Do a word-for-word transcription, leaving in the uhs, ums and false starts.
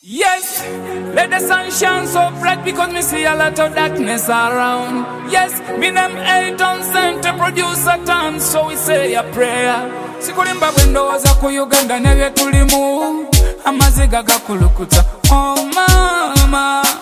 Yes, let the sun shine so bright because me see a lot of darkness around. Yes, me them eight on sent to produce a time, so we say a prayer. Sikulimba wendoza ku Uganda nebye tulimu amaziga gakulukuta. Oh mama,